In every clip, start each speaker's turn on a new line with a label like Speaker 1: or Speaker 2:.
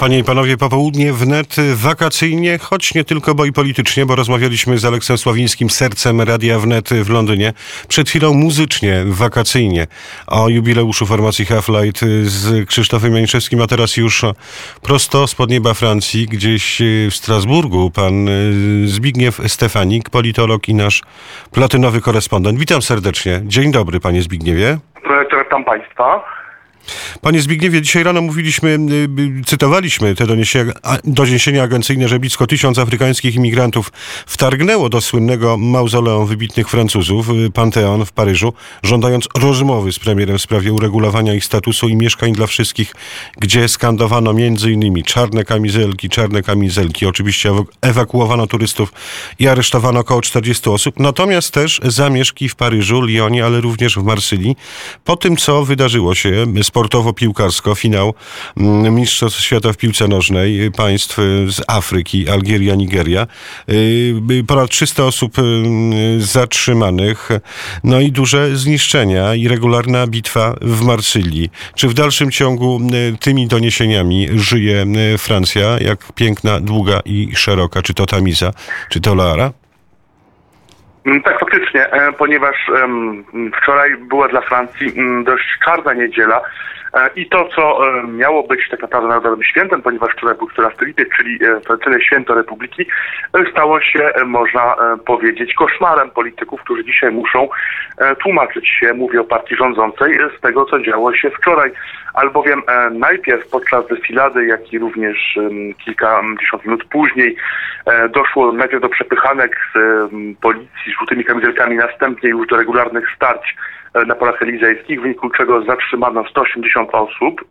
Speaker 1: Panie i panowie, popołudnie wnet wakacyjnie, choć nie tylko, bo i politycznie, bo rozmawialiśmy z Aleksem Sławińskim, sercem Radia Wnet w Londynie. Przed chwilą muzycznie, wakacyjnie o jubileuszu formacji Half-Light z Krzysztofem Janiszewskim, a teraz już prosto spod nieba Francji, gdzieś w Strasburgu, pan Zbigniew Stefanik, politolog i nasz platynowy korespondent. Witam serdecznie. Dzień dobry, panie Zbigniewie.
Speaker 2: Witam państwa.
Speaker 1: Panie Zbigniewie, dzisiaj rano cytowaliśmy te doniesienia agencyjne, że blisko 1000 afrykańskich imigrantów wtargnęło do słynnego mauzoleum wybitnych Francuzów, Panteon w Paryżu, żądając rozmowy z premierem w sprawie uregulowania ich statusu i mieszkań dla wszystkich, gdzie skandowano m.in. czarne kamizelki. Oczywiście ewakuowano turystów i aresztowano około 40 osób. Natomiast też zamieszki w Paryżu, Lyonie, ale również w Marsylii. Po tym, co wydarzyło się sportowo-piłkarsko, finał Mistrzostw Świata w piłce nożnej państw z Afryki, Algieria, Nigeria. Ponad 300 osób zatrzymanych, no i duże zniszczenia i regularna bitwa w Marsylii. Czy w dalszym ciągu tymi doniesieniami żyje Francja, jak piękna, długa i szeroka? Czy to Tamiza, czy to Loara?
Speaker 2: Tak, faktycznie, ponieważ wczoraj była dla Francji dość czarna niedziela i to, co miało być tak naprawdę narodowym świętem, ponieważ wczoraj był 14 lipiec, czyli tradycyjne święto Republiki, stało się, można powiedzieć, koszmarem polityków, którzy dzisiaj muszą tłumaczyć się, mówię o partii rządzącej, z tego, co działo się wczoraj. Albowiem najpierw podczas defilady, jak i również kilkadziesiąt minut później doszło najpierw do przepychanek z policji z żółtymi kamizelkami, następnie już do regularnych starć na polach elizejskich, w wyniku czego zatrzymano 180 osób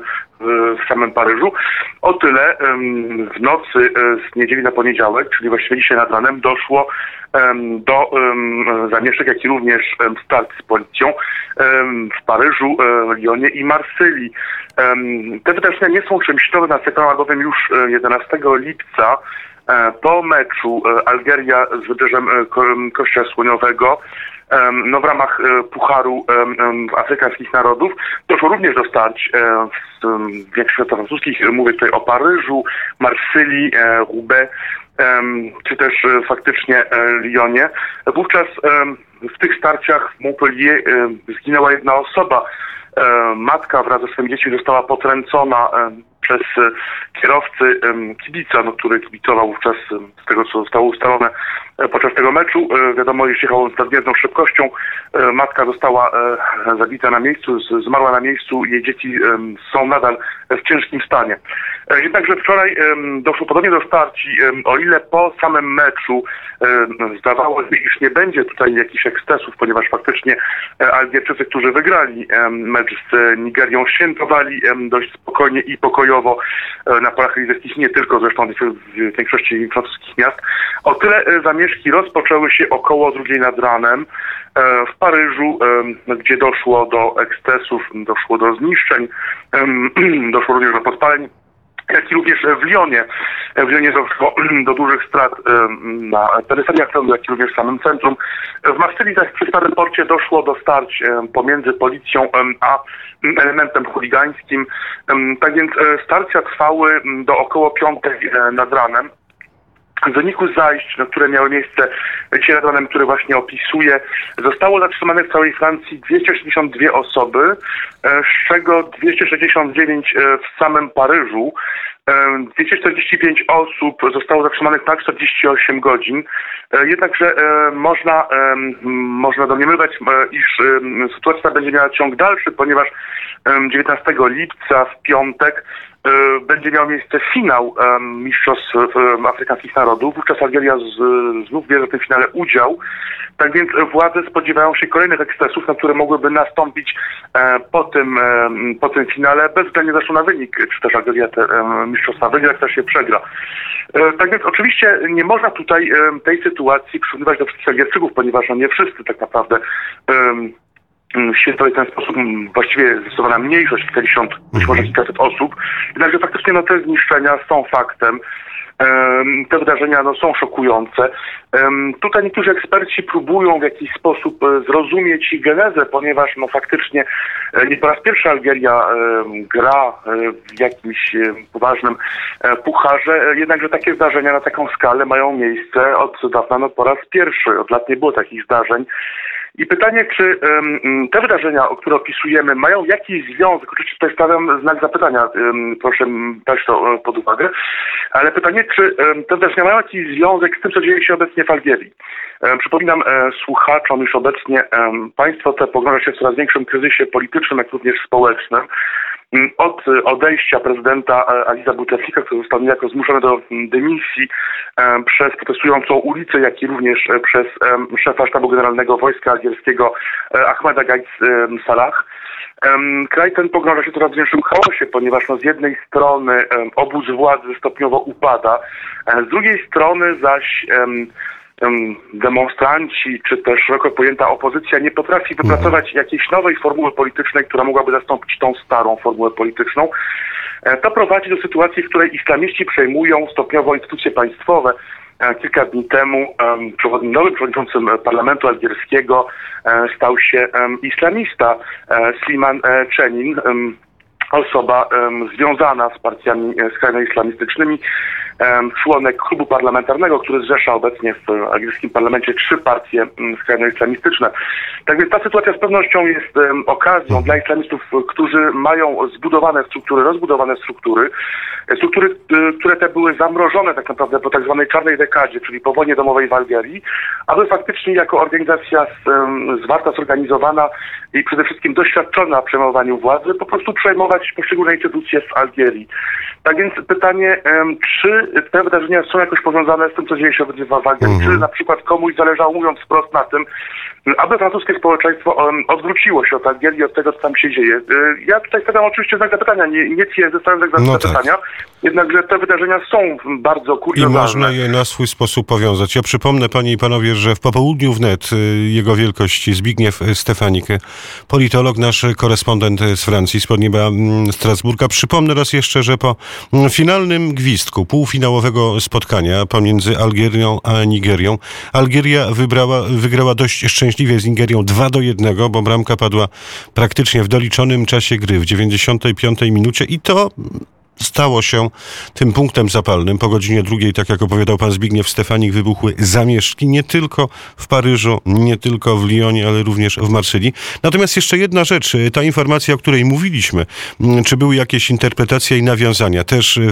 Speaker 2: w samym Paryżu. O tyle w nocy z niedzieli na poniedziałek, czyli właściwie dzisiaj nad ranem, doszło do zamieszek, jak i również starć z policją w Paryżu, Lyonie i Marsylii. Te wydarzenia nie są czymś nowym na sektorze, albowiem już 11 lipca po meczu Algeria z Wybrzeżem Kościoła Słoniowego w ramach Pucharu Afrykańskich Narodów doszło również do starć w większości francuskich. Mówię tutaj o Paryżu, Marsylii, Roubaix, czy też faktycznie Lyonie. Wówczas w tych starciach w Montpellier zginęła jedna osoba. Matka wraz ze swoimi dziećmi została potrącona przez kierowcy kibica, który kibicował wówczas z tego, co zostało ustalone podczas tego meczu. Wiadomo, iż jechał z nadmierną szybkością. Matka została zabita na miejscu, zmarła na miejscu. Jej dzieci są nadal w ciężkim stanie. Jednakże wczoraj doszło podobnie do starci, o ile po samym meczu zdawało się, iż nie będzie tutaj jakichś ekscesów, ponieważ faktycznie Algierczycy, którzy wygrali mecz z Nigerią, świętowali dość spokojnie i pokojowo na polach elizejskich, nie tylko zresztą w większości francuskich miast. O tyle zamieszki rozpoczęły się około 2 nad ranem w Paryżu, gdzie doszło do ekscesów, doszło do zniszczeń, doszło również do podpaleń, jak i również w Lyonie. W Lyonie doszło do dużych strat na peryferiach, jak i również w samym centrum. W Marsylii zaś przy Starym Porcie doszło do starć pomiędzy policją a elementem chuligańskim. Tak więc starcia trwały do około 5 nad ranem. W wyniku zajść, które miały miejsce dzisiaj nad ranem, które właśnie opisuję, zostało zatrzymanych w całej Francji 282 osoby, z czego 269 w samym Paryżu. 245 osób zostało zatrzymanych na 48 godzin. Jednakże można domniemywać, iż sytuacja będzie miała ciąg dalszy, ponieważ 19 lipca w piątek będzie miał miejsce finał Mistrzostw Afrykańskich Narodów. Wówczas Algeria znów bierze w tym finale udział. Tak więc władze spodziewają się kolejnych ekscesów, które mogłyby nastąpić po tym finale, bez względu zresztą na wynik, czy też Algeria te mistrzostwa wygra, czy też się przegra. Tak więc oczywiście nie można tutaj tej sytuacji przyrównywać do wszystkich Algierczyków, ponieważ nie wszyscy tak naprawdę świętuje w ten sposób właściwie zdecydowana mniejszość, kilkadziesiąt, być może kilkaset osób. Jednakże faktycznie te zniszczenia są faktem. Te wydarzenia są szokujące. Tutaj niektórzy eksperci próbują w jakiś sposób zrozumieć genezę, ponieważ faktycznie nie po raz pierwszy Algieria gra w jakimś poważnym pucharze, jednakże takie zdarzenia na taką skalę mają miejsce od dawna po raz pierwszy. Od lat nie było takich zdarzeń. I pytanie, czy te wydarzenia, które opisujemy, mają jakiś związek, oczywiście tutaj stawiam znak zapytania, proszę dać to pod uwagę, ale pytanie, czy te wydarzenia mają jakiś związek z tym, co dzieje się obecnie w Algierii. Przypominam słuchaczom, iż obecnie państwo te pogrąża się w coraz większym kryzysie politycznym, jak również społecznym. Od odejścia prezydenta Aliza Bouteflika, który został niejako zmuszony do dymisji przez protestującą ulicę, jak i również przez szefa sztabu generalnego wojska algierskiego Ahmeda Gaid Salah. Kraj ten pogrąża się w coraz większym chaosie, ponieważ z jednej strony obóz władzy stopniowo upada, z drugiej strony zaś demonstranci, czy też szeroko pojęta opozycja nie potrafi wypracować jakiejś nowej formuły politycznej, która mogłaby zastąpić tą starą formułę polityczną. To prowadzi do sytuacji, w której islamiści przejmują stopniowo instytucje państwowe. Kilka dni temu nowym przewodniczącym parlamentu algierskiego stał się islamista Slimane Cenin, osoba związana z partiami skrajno islamistycznymi, członek klubu parlamentarnego, który zrzesza obecnie w algierskim parlamencie 3 partie skrajno islamistyczne. Tak więc ta sytuacja z pewnością jest okazją dla islamistów, którzy mają zbudowane struktury, rozbudowane struktury, które te były zamrożone tak naprawdę po tak zwanej czarnej dekadzie, czyli po wojnie domowej w Algierii, aby faktycznie jako organizacja zwarta, zorganizowana i przede wszystkim doświadczona w przejmowaniu władzy, po prostu przejmować poszczególne instytucje w Algierii. Tak więc pytanie, czy te wydarzenia są jakoś powiązane z tym, co dzieje się w Algierii, czy na przykład komuś zależało, mówiąc wprost, na tym, aby francuskie społeczeństwo odwróciło się od Algierii, od tego, co tam się dzieje. Ja tutaj stawiam oczywiście znak zapytania, nie twierdzę, stawiam znak zapytania, jednakże te wydarzenia są bardzo kuriozalne.
Speaker 1: I można je na swój sposób powiązać. Ja przypomnę, panie i panowie, że w popołudniu wnet jego wielkość Zbigniew Stefanik, politolog, nasz korespondent z Francji, spod nieba Strasburga. Przypomnę raz jeszcze, że po finalnym gwizdku półfinałowego spotkania pomiędzy Algierią a Nigerią, Algieria wygrała dość szczęśliwie z Nigerią 2-1, bo bramka padła praktycznie w doliczonym czasie gry, w 95 minucie i to stało się tym punktem zapalnym. Po godzinie 2, tak jak opowiadał pan Zbigniew Stefanik, wybuchły zamieszki nie tylko w Paryżu, nie tylko w Lyonie, ale również w Marsylii. Natomiast jeszcze jedna rzecz, ta informacja, o której mówiliśmy, czy były jakieś interpretacje i nawiązania, też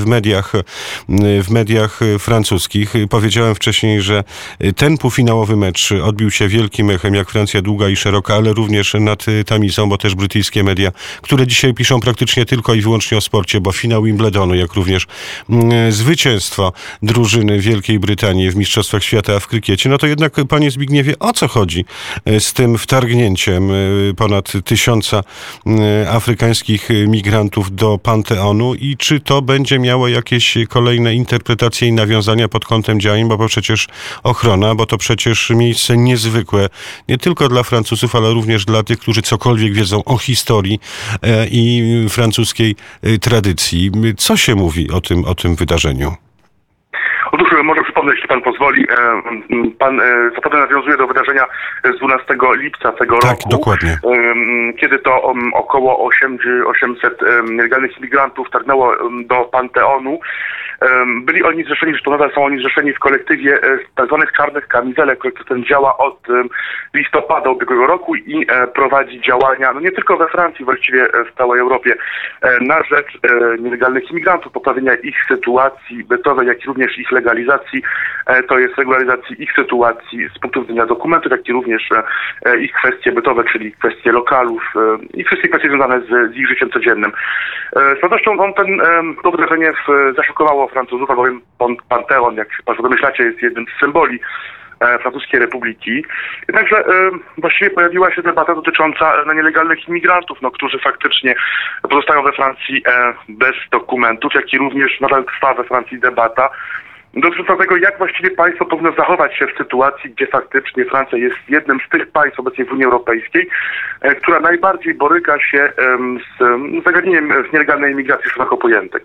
Speaker 1: w mediach francuskich. Powiedziałem wcześniej, że ten półfinałowy mecz odbił się wielkim echem, jak Francja długa i szeroka, ale również nad Tamizą, bo też brytyjskie media, które dzisiaj piszą praktycznie tylko i wyłącznie o sporcie, bo finał Wimbledonu, jak również zwycięstwo drużyny Wielkiej Brytanii w Mistrzostwach Świata w krykiecie, no to jednak, panie Zbigniewie, o co chodzi z tym wtargnięciem ponad 1000 afrykańskich migrantów do Panteonu i czy to będzie miało jakieś kolejne interpretacje i nawiązania pod kątem działań, bo przecież ochrona, bo to przecież miejsce niezwykłe, nie tylko dla Francuzów, ale również dla tych, którzy cokolwiek wiedzą o historii i francuskiej tradycji. Co się mówi o tym wydarzeniu?
Speaker 2: Otóż może przypomnę, jeśli pan pozwoli, pan zapewne nawiązuje do wydarzenia z 12 lipca tego roku.
Speaker 1: Tak, dokładnie.
Speaker 2: Kiedy to około 800 nielegalnych imigrantów targnęło do Panteonu. Byli oni zrzeszeni, zresztą nadal są oni zrzeszeni w kolektywie tzw. czarnych kamizelek, który ten działa od listopada ubiegłego roku i prowadzi działania, no nie tylko we Francji, właściwie w całej Europie, na rzecz nielegalnych imigrantów, poprawienia ich sytuacji bytowej, jak i również ich legalizacji, to jest regularizacji ich sytuacji z punktu widzenia dokumentów, jak i również ich kwestie bytowe, czyli kwestie lokalów i wszystkie kwestie związane z ich życiem codziennym. Z pewnością to wydarzenie zaszokowało Francuzów, albowiem Panteon, jak się państwo domyślacie, jest jednym z symboli Francuskiej Republiki. Jednakże właściwie pojawiła się debata dotycząca nielegalnych imigrantów, którzy faktycznie pozostają we Francji bez dokumentów, jak i również nadal trwa we Francji debata dotycząca tego, jak właściwie państwo powinno zachować się w sytuacji, gdzie faktycznie Francja jest jednym z tych państw obecnie w Unii Europejskiej, która najbardziej boryka się z zagadnieniem nielegalnej imigracji szeroko pojętej.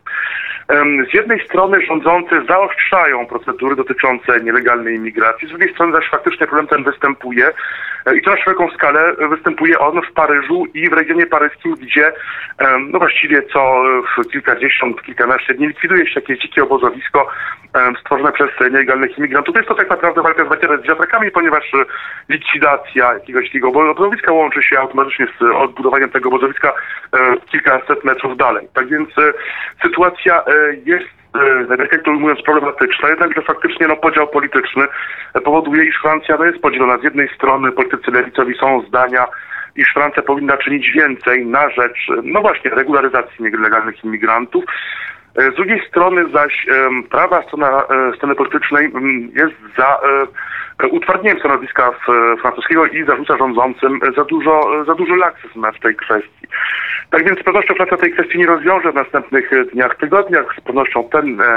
Speaker 2: Z jednej strony rządzący zaostrzają procedury dotyczące nielegalnej imigracji, z drugiej strony zaś faktycznie problem ten występuje i to na szeroką skalę. Występuje on w Paryżu i w regionie paryskim, gdzie no właściwie co kilkadziesiąt, kilkanaście dni likwiduje się jakieś dzikie obozowisko stworzone przez nielegalnych imigrantów. Jest to tak naprawdę walka z wiatrakami, ponieważ likwidacja jakiegoś takiego obozowiska łączy się automatycznie z odbudowaniem tego obozowiska kilkaset metrów dalej. Tak więc sytuacja jest, jak to ujmując, problematyczna, jednakże faktycznie podział polityczny powoduje, iż Francja jest podzielona. Z jednej strony politycy lewicowi są zdania, iż Francja powinna czynić więcej na rzecz, właśnie, regularyzacji nielegalnych imigrantów. Z drugiej strony zaś prawa strona sceny politycznej jest za utwardnieniem stanowiska francuskiego i zarzuca rządzącym za dużo laksyzm w tej kwestii. Tak więc z pewnością Francja tej kwestii nie rozwiąże w następnych dniach, tygodniach. Z pewnością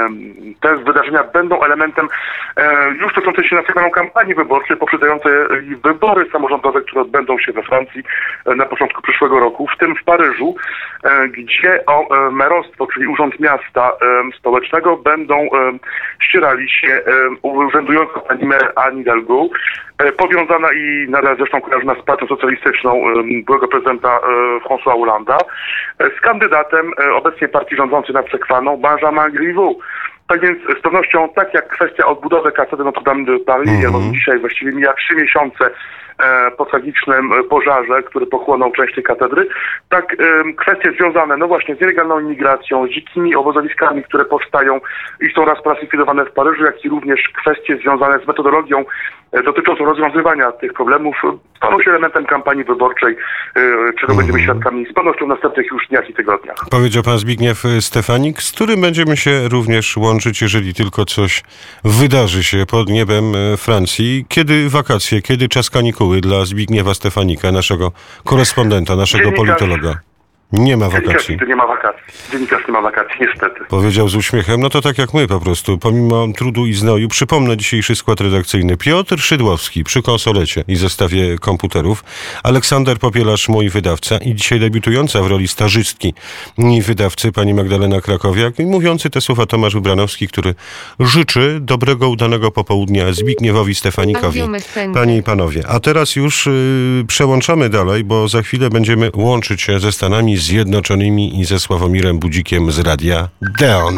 Speaker 2: te wydarzenia będą elementem już toczącej się następną kampanii wyborczej, poprzedzającej wybory samorządowe, które odbędą się we Francji na początku przyszłego roku, w tym w Paryżu, gdzie o merostwo, czyli Urząd Miasta Stołecznego, będą ścierali się urzędująca pani mer Anne Hidalgo, powiązana i nadal zresztą kojarzona z partią socjalistyczną byłego prezydenta François Hollande'a, z kandydatem obecnie partii rządzącej nad Sekwaną, Benjamin Griveaux. Tak więc z pewnością, tak jak kwestia odbudowy katedry Notre-Dame de Paris, dzisiaj właściwie mija 3 miesiące po tragicznym pożarze, który pochłonął część tej katedry, tak kwestie związane właśnie z nielegalną imigracją, z dzikimi obozowiskami, które powstają i są raz po raz likwidowane w Paryżu, jak i również kwestie związane z metodologią dotyczącą rozwiązywania tych problemów staną się elementem kampanii wyborczej, czego będziemy świadkami z pewnością w następnych już dniach i tygodniach.
Speaker 1: Powiedział pan Zbigniew Stefanik, z którym będziemy się również łączyć, jeżeli tylko coś wydarzy się pod niebem Francji. Kiedy wakacje, kiedy czas kanikuły dla Zbigniewa Stefanika, naszego korespondenta, naszego politologa? Nie ma wakacji.
Speaker 2: Dziennikarz nie ma wakacji, niestety.
Speaker 1: Powiedział z uśmiechem, no to tak jak my po prostu, pomimo trudu i znoju. Przypomnę dzisiejszy skład redakcyjny. Piotr Szydłowski przy konsolecie i zestawie komputerów. Aleksander Popielarz, mój wydawca i dzisiaj debiutująca w roli stażystki i wydawcy pani Magdalena Krakowiak i mówiący te słowa Tomasz Wybranowski, który życzy dobrego, udanego popołudnia Zbigniewowi Stefanikowi. Panie i panowie, a teraz już przełączamy dalej, bo za chwilę będziemy łączyć się ze Stanami Zjednoczonymi i ze Sławomirem Budzikiem z Radia Deon.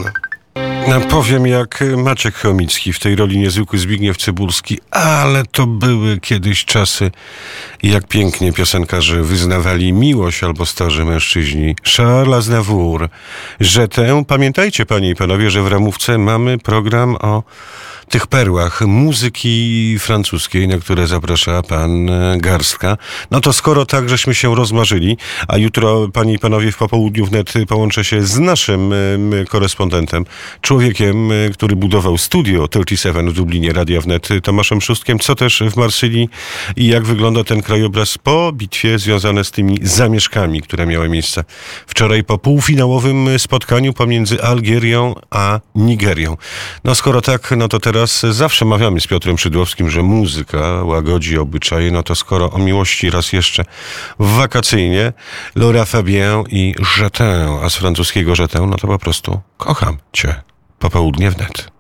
Speaker 1: Powiem jak Maciek Chomicki, w tej roli niezwykły Zbigniew Cybulski, ale to były kiedyś czasy, jak pięknie piosenkarze wyznawali miłość albo starzy mężczyźni. Charles Aznavour, że tę, pamiętajcie panie i panowie, że w ramówce mamy program o tych perłach muzyki francuskiej, na które zaprasza pan Garstka. No to skoro tak, żeśmy się rozmarzyli, a jutro, panie i panowie, w popołudniu wnet połączę się z naszym korespondentem, człowiekiem, który budował studio 37 w Dublinie, Radia Wnet, Tomaszem Szóstkiem, co też w Marsylii i jak wygląda ten krajobraz po bitwie związane z tymi zamieszkami, które miały miejsce wczoraj po półfinałowym spotkaniu pomiędzy Algierią a Nigerią. No skoro tak, no to teraz zawsze mawiamy z Piotrem Szydłowskim, że muzyka łagodzi obyczaje, no to skoro o miłości raz jeszcze wakacyjnie, Laura Fabian i Je t'aime, a z francuskiego Je t'aime, no to po prostu kocham cię. Popołudnie wnet.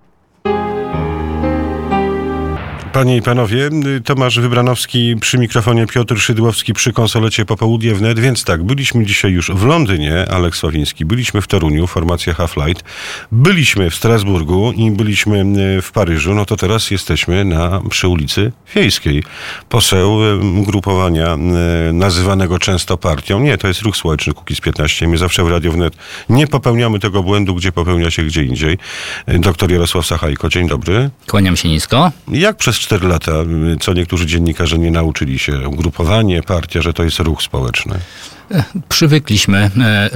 Speaker 1: Panie i panowie, Tomasz Wybranowski przy mikrofonie, Piotr Szydłowski przy konsolecie Popołudnie wnet, więc tak, byliśmy dzisiaj już w Londynie, Alek Sławiński, byliśmy w Toruniu, formacja Half-Light, byliśmy w Strasburgu i byliśmy w Paryżu, no to teraz jesteśmy przy ulicy Wiejskiej. Poseł ugrupowania nazywanego często partią, nie, to jest Ruch Społeczny Kukiz 15, my zawsze w Radio Wnet nie popełniamy tego błędu, gdzie popełnia się gdzie indziej. Doktor Jarosław Sachajko, dzień dobry.
Speaker 3: Kłaniam się nisko.
Speaker 1: Jak przez 4 lata, co niektórzy dziennikarze nie nauczyli się. Ugrupowanie, partia, że to jest ruch społeczny.
Speaker 3: Przywykliśmy,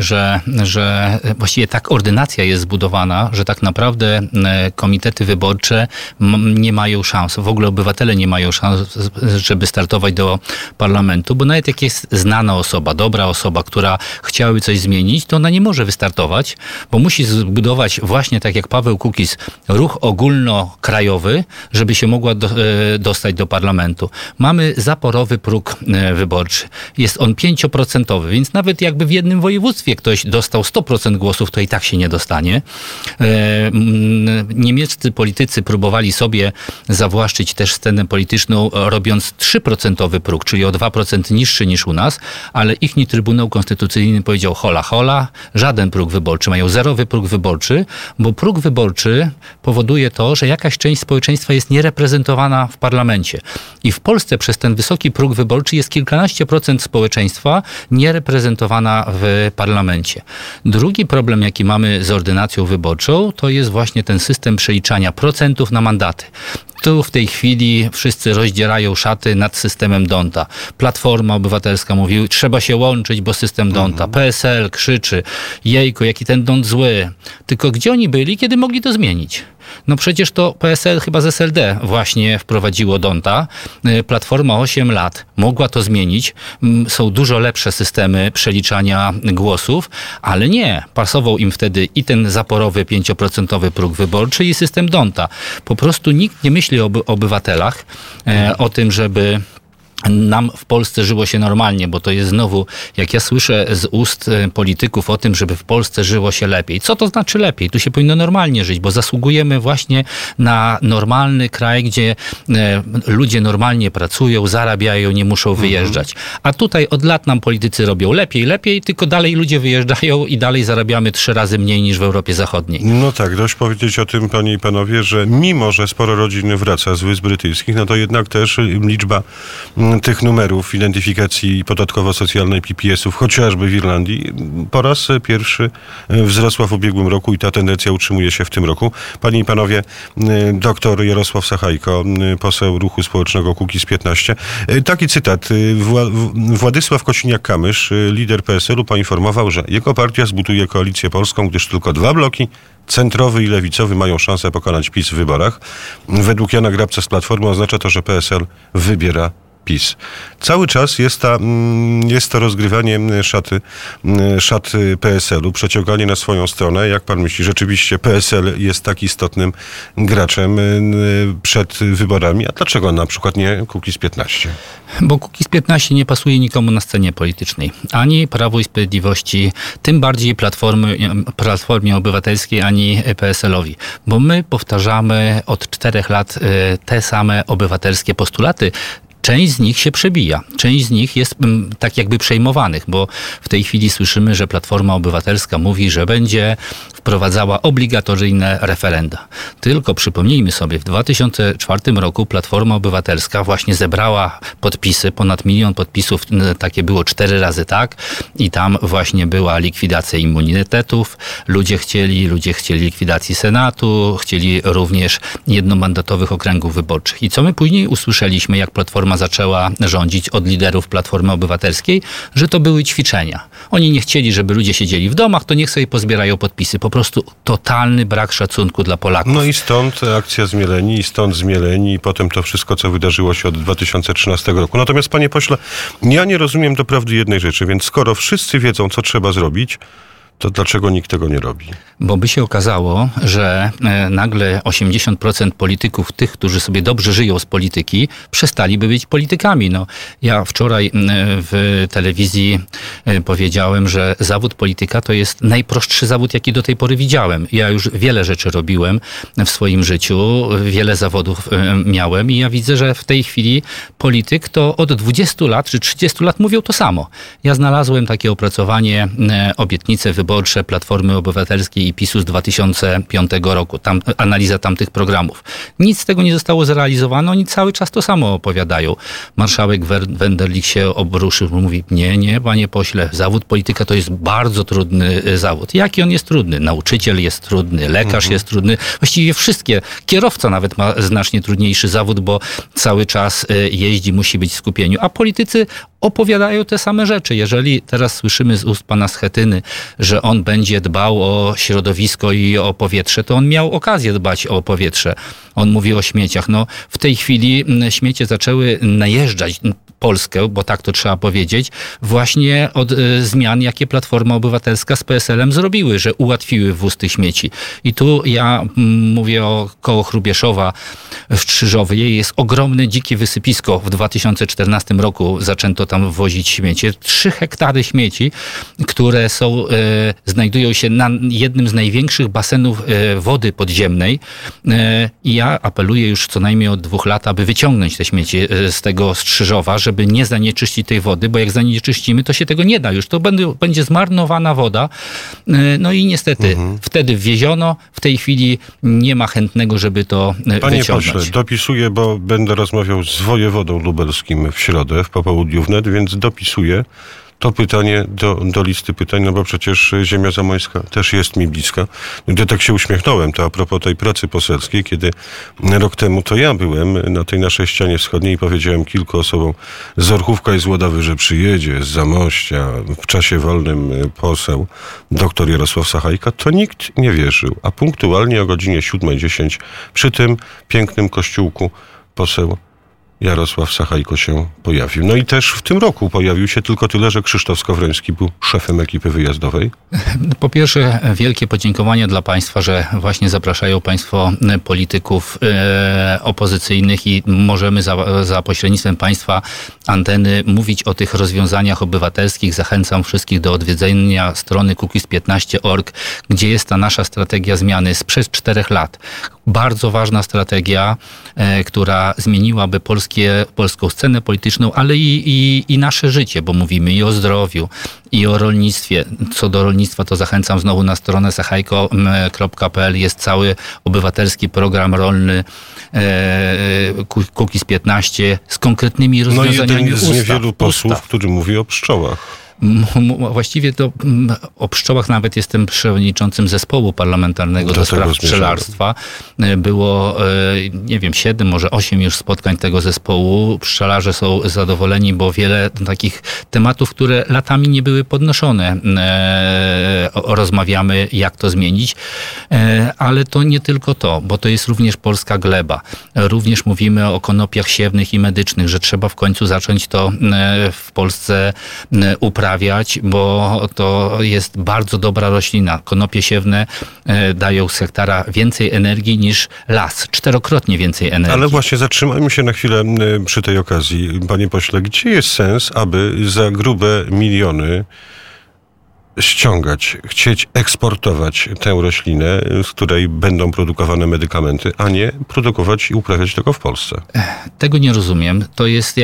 Speaker 3: że właściwie tak ordynacja jest zbudowana, że tak naprawdę komitety wyborcze nie mają szans. W ogóle obywatele nie mają szans, żeby startować do parlamentu, bo nawet jak jest znana osoba, dobra osoba, która chciałaby coś zmienić, to ona nie może wystartować, bo musi zbudować właśnie tak jak Paweł Kukiz ruch ogólnokrajowy, żeby się mogła dostać do parlamentu. Mamy zaporowy próg wyborczy. Jest on 5%. Więc nawet jakby w jednym województwie ktoś dostał 100% głosów, to i tak się nie dostanie. Niemieccy politycy próbowali sobie zawłaszczyć też scenę polityczną, robiąc 3% próg, czyli o 2% niższy niż u nas, ale ichni Trybunał Konstytucyjny powiedział hola, żaden próg wyborczy, mają zerowy próg wyborczy, bo próg wyborczy powoduje to, że jakaś część społeczeństwa jest niereprezentowana w parlamencie. I w Polsce przez ten wysoki próg wyborczy jest kilkanaście procent społeczeństwa niereprezentowana w parlamencie. Drugi problem, jaki mamy z ordynacją wyborczą, to jest właśnie ten system przeliczania procentów na mandaty. Tu w tej chwili wszyscy rozdzierają szaty nad systemem D'Hondta. Platforma Obywatelska mówi, trzeba się łączyć, bo system D'Hondta. PSL krzyczy, jejku, jaki ten D'Hondt zły. Tylko gdzie oni byli, kiedy mogli to zmienić? No przecież to PSL chyba z SLD właśnie wprowadziło D'Hondta. Platforma 8 lat mogła to zmienić. Są dużo lepsze systemy przeliczania głosów, ale nie. Pasował im wtedy i ten zaporowy 5% próg wyborczy i system D'Hondta. Po prostu nikt nie myśli o obywatelach, o tym, żeby nam w Polsce żyło się normalnie, bo to jest znowu, jak ja słyszę z ust polityków o tym, żeby w Polsce żyło się lepiej. Co to znaczy lepiej? Tu się powinno normalnie żyć, bo zasługujemy właśnie na normalny kraj, gdzie ludzie normalnie pracują, zarabiają, nie muszą wyjeżdżać. A tutaj od lat nam politycy robią lepiej, tylko dalej ludzie wyjeżdżają i dalej zarabiamy 3 razy mniej niż w Europie Zachodniej.
Speaker 1: No tak, dość powiedzieć o tym, panie i panowie, że mimo, że sporo rodzin wraca z Wysp Brytyjskich, no to jednak też liczba tych numerów identyfikacji podatkowo-socjalnej PPS-ów, chociażby w Irlandii, po raz pierwszy wzrosła w ubiegłym roku i ta tendencja utrzymuje się w tym roku. Panie i panowie, dr Jarosław Sachajko, poseł Ruchu Społecznego Kukiz 15. Taki cytat. Władysław Kosiniak-Kamysz, lider PSL-u, poinformował, że jego partia zbuduje koalicję polską, gdyż tylko 2 bloki, centrowy i lewicowy, mają szansę pokonać PiS w wyborach. Według Jana Grabca z Platformy oznacza to, że PSL wybiera PiS. Cały czas jest to rozgrywanie szaty PSL-u, przeciąganie na swoją stronę. Jak pan myśli, rzeczywiście PSL jest tak istotnym graczem przed wyborami? A dlaczego na przykład nie Kukiz 15?
Speaker 3: Bo Kukiz 15 nie pasuje nikomu na scenie politycznej. Ani Prawu i Sprawiedliwości, tym bardziej Platformie Obywatelskiej, ani PSL-owi. Bo my powtarzamy od 4 lat te same obywatelskie postulaty. Część z nich się przebija. Część z nich jest tak jakby przejmowanych, bo w tej chwili słyszymy, że Platforma Obywatelska mówi, że będzie wprowadzała obligatoryjne referenda. Tylko przypomnijmy sobie, w 2004 roku Platforma Obywatelska właśnie zebrała podpisy, ponad 1 milion podpisów, takie było 4 razy tak, i tam właśnie była likwidacja immunitetów. Ludzie chcieli likwidacji Senatu, chcieli również jednomandatowych okręgów wyborczych. I co my później usłyszeliśmy, jak Platforma zaczęła rządzić od liderów Platformy Obywatelskiej, że to były ćwiczenia. Oni nie chcieli, żeby ludzie siedzieli w domach, to niech sobie pozbierają podpisy. Po prostu totalny brak szacunku dla Polaków.
Speaker 1: No i stąd akcja Zmieleni, i stąd Zmieleni, i potem to wszystko, co wydarzyło się od 2013 roku. Natomiast, panie pośle, ja nie rozumiem doprawdy jednej rzeczy, więc skoro wszyscy wiedzą, co trzeba zrobić, to dlaczego nikt tego nie robi?
Speaker 3: Bo by się okazało, że nagle 80% polityków, tych, którzy sobie dobrze żyją z polityki, przestaliby być politykami. No, ja wczoraj w telewizji powiedziałem, że zawód polityka to jest najprostszy zawód, jaki do tej pory widziałem. Ja już wiele rzeczy robiłem w swoim życiu, wiele zawodów miałem i ja widzę, że w tej chwili polityk to od 20 lat czy 30 lat mówią to samo. Ja znalazłem takie opracowanie, obietnice wyborcze wyborcze Platformy Obywatelskiej i PiS-u z 2005 roku. Analiza tamtych programów. Nic z tego nie zostało zrealizowane, oni cały czas to samo opowiadają. Marszałek Wenderlich się obruszył, mówi, nie, panie pośle, zawód polityka to jest bardzo trudny zawód. Jaki on jest trudny? Nauczyciel jest trudny, lekarz jest trudny, właściwie wszystkie. Kierowca nawet ma znacznie trudniejszy zawód, bo cały czas jeździ, musi być w skupieniu. A politycy opowiadają te same rzeczy. Jeżeli teraz słyszymy z ust pana Schetyny, że on będzie dbał o środowisko i o powietrze, to on miał okazję dbać o powietrze. On mówi o śmieciach. No, w tej chwili śmiecie zaczęły najeżdżać Polskę, bo tak to trzeba powiedzieć, właśnie od zmian, jakie Platforma Obywatelska z PSL-em zrobiły, że ułatwiły wwóz tych śmieci. I tu ja mówię o koło Hrubieszowa w Czyżowie. Jest ogromne, dzikie wysypisko. W 2014 roku zaczęto tam wwozić śmiecie. 3 hektary śmieci, które znajdują się na jednym z największych basenów wody podziemnej. I ja apeluję już co najmniej od 2 lat, aby wyciągnąć te śmiecie z tego Strzyżowa, żeby nie zanieczyścić tej wody, bo jak zanieczyścimy, to się tego nie da już. To będzie zmarnowana woda. No i niestety wtedy wwieziono, w tej chwili nie ma chętnego, żeby to wyciągnąć.
Speaker 1: Panie pośle, dopisuję, bo będę rozmawiał z wojewodą lubelskim w środę, w popołudniu wnet, więc dopisuję to pytanie do listy pytań, no bo przecież ziemia zamońska też jest mi bliska. Gdy tak się uśmiechnąłem, to a propos tej pracy poselskiej, kiedy rok temu to ja byłem na tej naszej ścianie wschodniej i powiedziałem kilku osobom z Orchówka i z Łodawy, że przyjedzie z Zamościa w czasie wolnym poseł dr Jarosław Sachajko, to nikt nie wierzył. A punktualnie o godzinie 7:10 przy tym pięknym kościółku poseł Jarosław Sachajko się pojawił. No i też w tym roku pojawił się, tylko tyle, że Krzysztof Skowroński był szefem ekipy wyjazdowej.
Speaker 3: Po pierwsze, wielkie podziękowania dla państwa, że właśnie zapraszają państwo polityków opozycyjnych i możemy za pośrednictwem państwa anteny mówić o tych rozwiązaniach obywatelskich. Zachęcam wszystkich do odwiedzenia strony Kukiz15.org, gdzie jest ta nasza strategia zmiany sprzed 4 lat. Bardzo ważna strategia, która zmieniłaby polską scenę polityczną, ale i nasze życie, bo mówimy i o zdrowiu, i o rolnictwie. Co do rolnictwa, to zachęcam znowu na stronę sachajko.pl. Jest cały obywatelski program rolny Kukiz15 z konkretnymi rozwiązaniami.
Speaker 1: No jeden z niewielu posłów, który mówi o pszczołach.
Speaker 3: Właściwie to o pszczołach nawet jestem przewodniczącym zespołu parlamentarnego do spraw pszczelarstwa. Było, 7, może 8 już spotkań tego zespołu. Pszczelarze są zadowoleni, bo wiele takich tematów, które latami nie były podnoszone, rozmawiamy, jak to zmienić. Ale to nie tylko to, bo to jest również polska gleba. Również mówimy o konopiach siewnych i medycznych, że trzeba w końcu zacząć to w Polsce uprawiać, bo to jest bardzo dobra roślina. Konopie siewne dają z hektara więcej energii niż las. 4-krotnie więcej energii. Ale
Speaker 1: właśnie zatrzymajmy się na chwilę przy tej okazji. Panie pośle, gdzie jest sens, aby za grube miliony chcieć eksportować tę roślinę, z której będą produkowane medykamenty, a nie produkować i uprawiać tego w Polsce?
Speaker 3: Tego nie rozumiem. To jest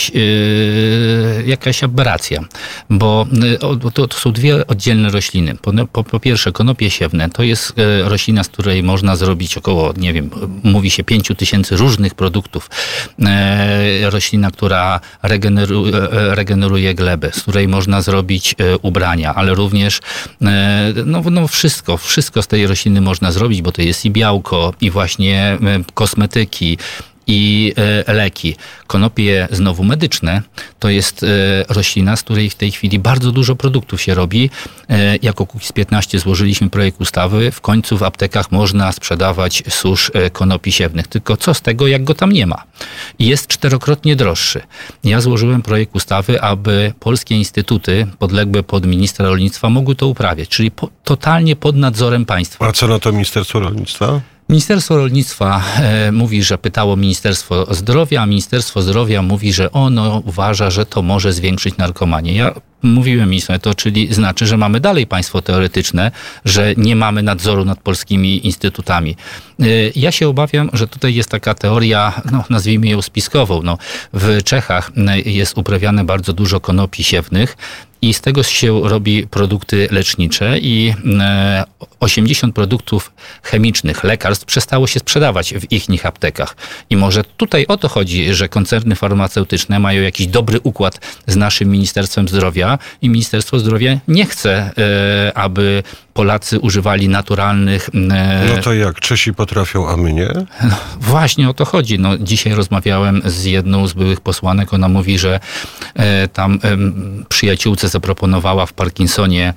Speaker 3: jakaś aberracja, bo to są 2 oddzielne rośliny. Po pierwsze, konopie siewne to jest roślina, z której można zrobić około, mówi się 5000 różnych produktów. Roślina, która regeneruje glebę, z której można zrobić ubrania, ale również wszystko z tej rośliny można zrobić, bo to jest i białko, i właśnie kosmetyki, i leki. Konopie znowu medyczne to jest roślina, z której w tej chwili bardzo dużo produktów się robi. Jako Kukiz15 złożyliśmy projekt ustawy. W końcu w aptekach można sprzedawać susz konopi siewnych. Tylko co z tego, jak go tam nie ma? Jest 4-krotnie droższy. Ja złożyłem projekt ustawy, aby polskie instytuty podległe pod ministra rolnictwa mogły to uprawiać, czyli totalnie pod nadzorem państwa.
Speaker 1: A co na to Ministerstwo Rolnictwa?
Speaker 3: Ministerstwo Rolnictwa mówi, że pytało Ministerstwo Zdrowia, a Ministerstwo Zdrowia mówi, że ono uważa, że to może zwiększyć narkomanię. Ja mówiłem ministrowi, to czyli znaczy, że mamy dalej państwo teoretyczne, że nie mamy nadzoru nad polskimi instytutami. Ja się obawiam, że tutaj jest taka teoria, nazwijmy ją spiskową. W Czechach jest uprawiane bardzo dużo konopi siewnych i z tego się robi produkty lecznicze i 80 produktów chemicznych, lekarstw przestało się sprzedawać w ich aptekach. I może tutaj o to chodzi, że koncerny farmaceutyczne mają jakiś dobry układ z naszym Ministerstwem Zdrowia i Ministerstwo Zdrowia nie chce, aby Polacy używali naturalnych...
Speaker 1: No to jak? Czesi potrafią, a my nie?
Speaker 3: No, właśnie o to chodzi. No, dzisiaj rozmawiałem z jedną z byłych posłanek. Ona mówi, że tam przyjaciółce zaproponowała w Parkinsonie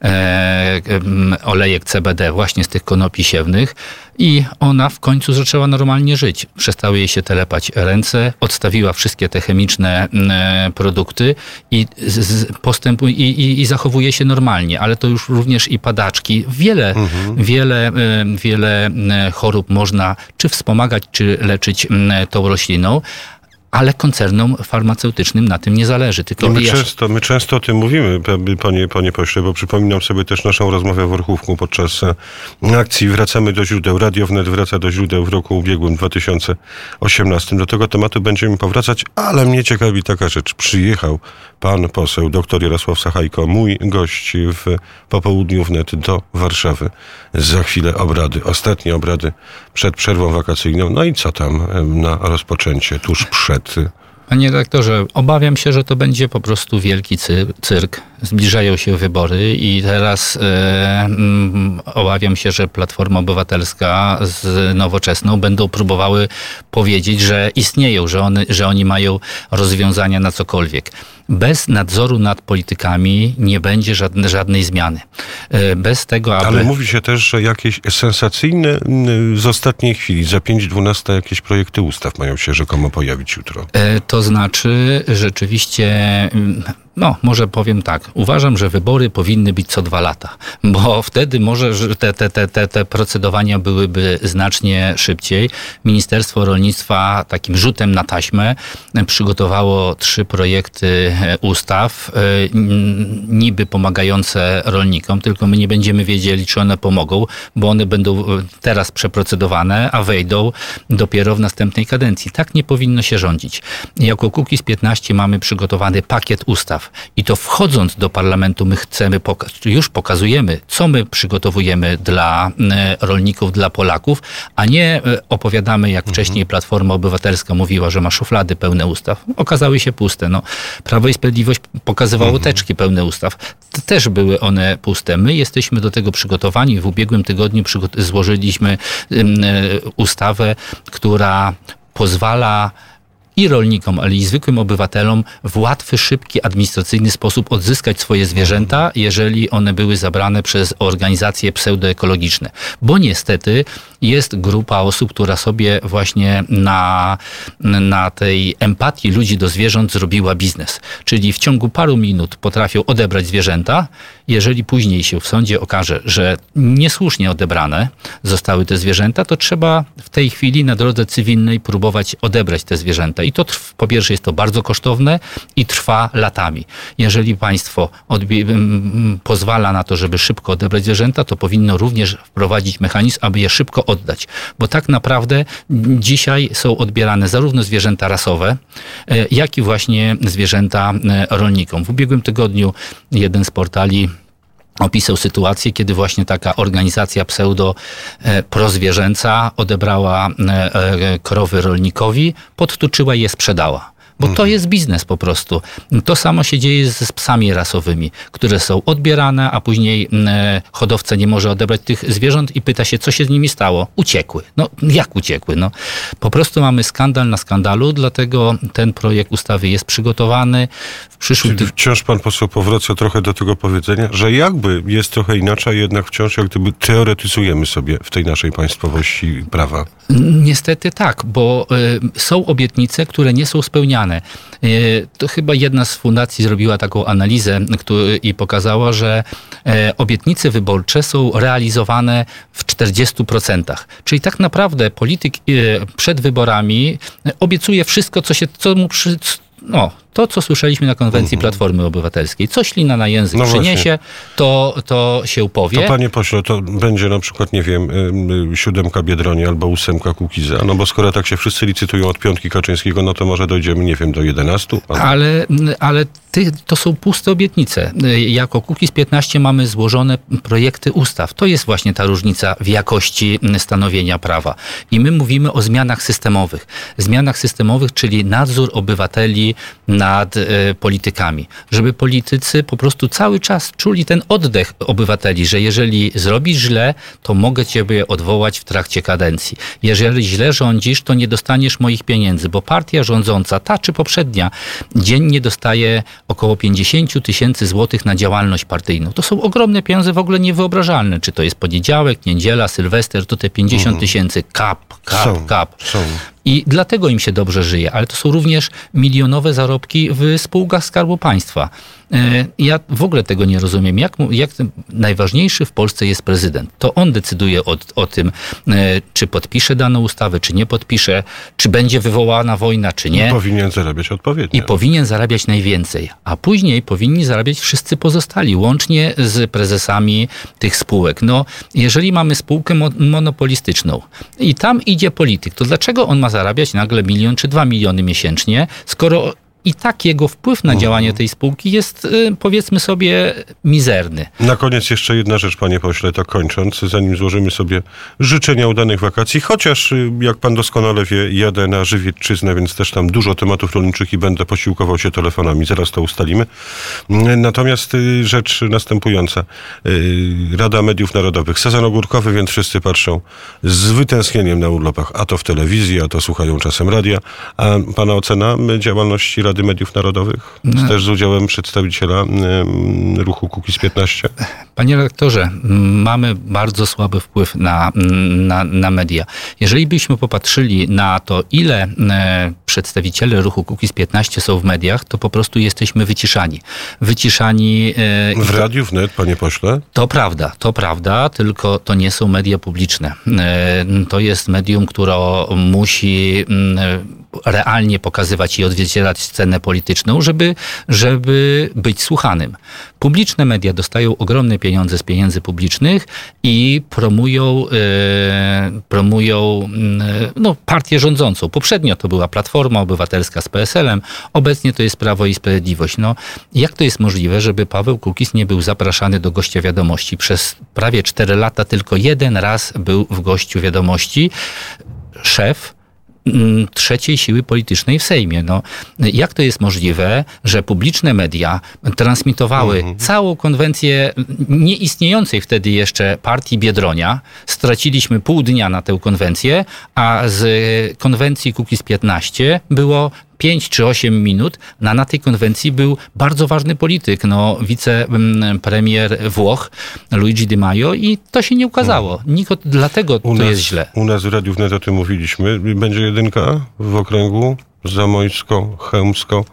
Speaker 3: olejek CBD właśnie z tych konopi siewnych i ona w końcu zaczęła normalnie żyć. Przestały jej się telepać ręce, odstawiła wszystkie te chemiczne produkty i i zachowuje się normalnie, ale to już również i padaczki. Wiele chorób można czy wspomagać, czy leczyć tą rośliną. Ale koncernom farmaceutycznym na tym nie zależy. Tylko
Speaker 1: my często o tym mówimy, panie pośle, bo przypominam sobie też naszą rozmowę w Orchówku podczas akcji Wracamy do źródeł. Radio Wnet wraca do źródeł w roku ubiegłym, 2018. Do tego tematu będziemy powracać, ale mnie ciekawi taka rzecz. Przyjechał pan poseł dr Jarosław Sachajko, mój gość w popołudniu Wnet do Warszawy. Za chwilę obrady, ostatnie obrady przed przerwą wakacyjną. No i co tam na rozpoczęcie, tuż przed?
Speaker 3: Panie redaktorze, obawiam się, że to będzie po prostu wielki cyrk. Zbliżają się wybory i teraz obawiam się, że Platforma Obywatelska z Nowoczesną będą próbowały powiedzieć, że istnieją, że oni mają rozwiązania na cokolwiek. Bez nadzoru nad politykami nie będzie żadnej zmiany. Bez tego, aby...
Speaker 1: Ale mówi się też, że jakieś sensacyjne z ostatniej chwili, za 5:12 jakieś projekty ustaw mają się rzekomo pojawić jutro.
Speaker 3: To znaczy rzeczywiście... No, może powiem tak. Uważam, że wybory powinny być co 2 lata, bo wtedy może te procedowania byłyby znacznie szybciej. Ministerstwo Rolnictwa takim rzutem na taśmę przygotowało 3 projekty ustaw, niby pomagające rolnikom, tylko my nie będziemy wiedzieli, czy one pomogą, bo one będą teraz przeprocedowane, a wejdą dopiero w następnej kadencji. Tak nie powinno się rządzić. Jako Kukiz15 mamy przygotowany pakiet ustaw. I to wchodząc do parlamentu my chcemy, już pokazujemy, co my przygotowujemy dla rolników, dla Polaków, a nie opowiadamy, jak wcześniej Platforma Obywatelska mówiła, że ma szuflady pełne ustaw. Okazały się puste. No, Prawo i Sprawiedliwość pokazywało teczki pełne ustaw. Też były one puste. My jesteśmy do tego przygotowani. W ubiegłym tygodniu złożyliśmy ustawę, która pozwala i rolnikom, ale i zwykłym obywatelom w łatwy, szybki, administracyjny sposób odzyskać swoje zwierzęta, jeżeli one były zabrane przez organizacje pseudoekologiczne. Bo niestety jest grupa osób, która sobie właśnie na tej empatii ludzi do zwierząt zrobiła biznes. Czyli w ciągu paru minut potrafią odebrać zwierzęta. Jeżeli później się w sądzie okaże, że niesłusznie odebrane zostały te zwierzęta, to trzeba w tej chwili na drodze cywilnej próbować odebrać te zwierzęta. I to po pierwsze jest to bardzo kosztowne i trwa latami. Jeżeli państwo pozwala na to, żeby szybko odebrać zwierzęta, to powinno również wprowadzić mechanizm, aby je szybko oddać. Bo tak naprawdę dzisiaj są odbierane zarówno zwierzęta rasowe, jak i właśnie zwierzęta rolnikom. W ubiegłym tygodniu jeden z portali opisał sytuację, kiedy właśnie taka organizacja prozwierzęca odebrała krowy rolnikowi, podtuczyła i je sprzedała. Bo to jest biznes po prostu. To samo się dzieje z psami rasowymi, które są odbierane, a później hodowca nie może odebrać tych zwierząt i pyta się, co się z nimi stało. Uciekły. No jak uciekły? No, po prostu mamy skandal na skandalu, dlatego ten projekt ustawy jest przygotowany.
Speaker 1: Czyli wciąż pan poseł powraca trochę do tego powiedzenia, że jakby jest trochę inaczej, jednak wciąż jak gdyby teoretyzujemy sobie w tej naszej państwowości prawa.
Speaker 3: Niestety tak, bo są obietnice, które nie są spełniane. To chyba jedna z fundacji zrobiła taką analizę i pokazała, że obietnice wyborcze są realizowane w 40%. Czyli tak naprawdę polityk przed wyborami obiecuje wszystko, co mu To, co słyszeliśmy na konwencji Platformy Obywatelskiej. Co ślina na język przyniesie, to się powie.
Speaker 1: To panie pośle, to będzie na przykład, nie wiem, 7 Biedronia albo 8 Kukiza. No bo skoro tak się wszyscy licytują od 5 Kaczyńskiego, no to może dojdziemy, nie wiem, do 11.
Speaker 3: Ale to są puste obietnice. Jako Kukiz 15 mamy złożone projekty ustaw. To jest właśnie ta różnica w jakości stanowienia prawa. I my mówimy o zmianach systemowych. Zmianach systemowych, czyli nadzór obywateli nad politykami. Żeby politycy po prostu cały czas czuli ten oddech obywateli, że jeżeli zrobisz źle, to mogę ciebie odwołać w trakcie kadencji. Jeżeli źle rządzisz, to nie dostaniesz moich pieniędzy, bo partia rządząca, ta czy poprzednia, dziennie dostaje około 50 000 złotych na działalność partyjną. To są ogromne pieniądze, w ogóle niewyobrażalne. Czy to jest poniedziałek, niedziela, sylwester, to te 50 000 kap. I dlatego im się dobrze żyje, ale to są również milionowe zarobki w spółkach Skarbu Państwa. Ja w ogóle tego nie rozumiem. Jak najważniejszy w Polsce jest prezydent. To on decyduje o tym, czy podpisze daną ustawę, czy nie podpisze, czy będzie wywołana wojna, czy nie.
Speaker 1: I powinien zarabiać odpowiednio.
Speaker 3: I powinien zarabiać najwięcej. A później powinni zarabiać wszyscy pozostali, łącznie z prezesami tych spółek. No, jeżeli mamy spółkę monopolistyczną i tam idzie polityk, to dlaczego on ma zarabiać nagle 1 milion czy 2 miliony miesięcznie, skoro i tak jego wpływ na działanie tej spółki jest, powiedzmy sobie, mizerny.
Speaker 1: Na koniec jeszcze jedna rzecz, panie pośle, tak kończąc, zanim złożymy sobie życzenia udanych wakacji, chociaż, jak pan doskonale wie, jadę na Żywiecczyznę, więc też tam dużo tematów rolniczych i będę posiłkował się telefonami, zaraz to ustalimy. Natomiast rzecz następująca. Rada Mediów Narodowych. Sezon ogórkowy, więc wszyscy patrzą z wytęsknieniem na urlopach, a to w telewizji, a to słuchają czasem radia. A pana ocena działalności Rady Mediów Narodowych? Też z udziałem przedstawiciela ruchu Kukiz 15?
Speaker 3: Panie redaktorze, mamy bardzo słaby wpływ na media. Jeżeli byśmy popatrzyli na to, ile przedstawiciele ruchu Kukiz 15 są w mediach, to po prostu jesteśmy wyciszani.
Speaker 1: W radiu wnet, panie pośle?
Speaker 3: To prawda, tylko to nie są media publiczne. To jest medium, które musi realnie pokazywać i odzwierciedlać scenę polityczną, żeby być słuchanym. Publiczne media dostają ogromne pieniądze z pieniędzy publicznych i promują partię rządzącą. Poprzednio to była Platforma Obywatelska z PSL-em, obecnie to jest Prawo i Sprawiedliwość. No, jak to jest możliwe, żeby Paweł Kukiz nie był zapraszany do gościa wiadomości? Przez prawie 4 lata tylko 1 raz był w gościu wiadomości szef trzeciej siły politycznej w Sejmie. No, jak to jest możliwe, że publiczne media transmitowały całą konwencję nieistniejącej wtedy jeszcze partii Biedronia? Straciliśmy pół dnia na tę konwencję, a z konwencji Kukiz 15 było 5 czy 8 minut. Na tej konwencji był bardzo ważny polityk, wicepremier Włoch, Luigi Di Maio, i to się nie ukazało. Dlatego to jest źle. U
Speaker 1: nas w Radiu Wnet o tym mówiliśmy. Będzie 1 w okręgu zamojsko-chełmsko.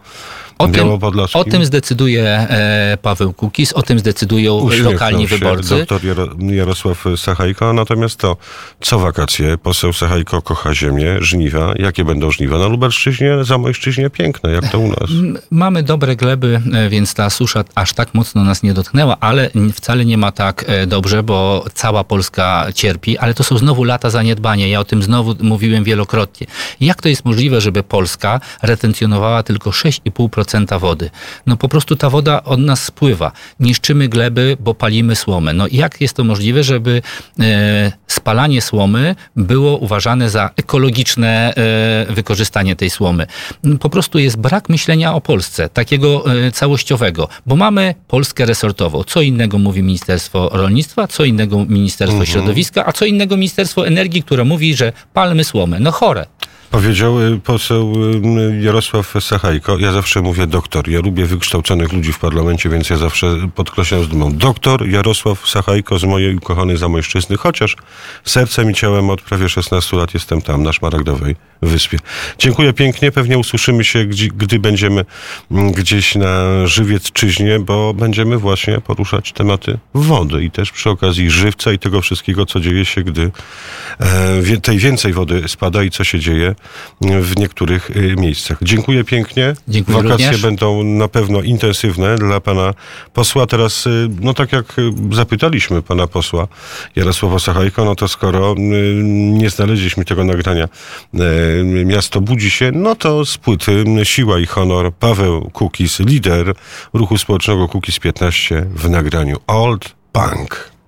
Speaker 3: O tym zdecyduje Paweł Kukiz, o tym zdecydują lokalni wyborcy.
Speaker 1: Doktor Jarosław Sachajko, natomiast to, co wakacje, poseł Sachajko kocha ziemię, żniwa. Jakie będą żniwa? Na Lubelszczyźnie, Zamojszczyźnie piękne, jak to u nas.
Speaker 3: Mamy dobre gleby, więc ta susza aż tak mocno nas nie dotknęła, ale wcale nie ma tak dobrze, bo cała Polska cierpi, ale to są znowu lata zaniedbania. Ja o tym znowu mówiłem wielokrotnie. Jak to jest możliwe, żeby Polska retencjonowała tylko 6,5% wody? No po prostu ta woda od nas spływa. Niszczymy gleby, bo palimy słomę. No jak jest to możliwe, żeby spalanie słomy było uważane za ekologiczne wykorzystanie tej słomy? Po prostu jest brak myślenia o Polsce, takiego całościowego, bo mamy Polskę resortową. Co innego mówi Ministerstwo Rolnictwa, co innego Ministerstwo Środowiska, a co innego Ministerstwo Energii, które mówi, że palmy słomę. No chore.
Speaker 1: Powiedział poseł Jarosław Sachajko. Ja zawsze mówię doktor. Ja lubię wykształconych ludzi w parlamencie, więc ja zawsze podkreślam z dumą. Doktor Jarosław Sachajko z mojej ukochanej Zamojszczyzny, chociaż sercem i ciałem od prawie 16 lat jestem tam, na Szmaragdowej Wyspie. Dziękuję pięknie. Pewnie usłyszymy się, gdy będziemy gdzieś na Żywiecczyźnie, bo będziemy właśnie poruszać tematy wody i też przy okazji żywca i tego wszystkiego, co dzieje się, gdy tej więcej wody spada i co się dzieje w niektórych miejscach. Dziękuję pięknie.
Speaker 3: Dziękuję
Speaker 1: Wakacje
Speaker 3: również.
Speaker 1: będą na pewno intensywne dla pana posła. Teraz, no tak jak zapytaliśmy pana posła Jarosława Sachajko, no to skoro nie znaleźliśmy tego nagrania Miasto budzi się, no to z płyty Siła i Honor Paweł Kukiz, lider ruchu społecznego Kukiz 15 w nagraniu Old Punk.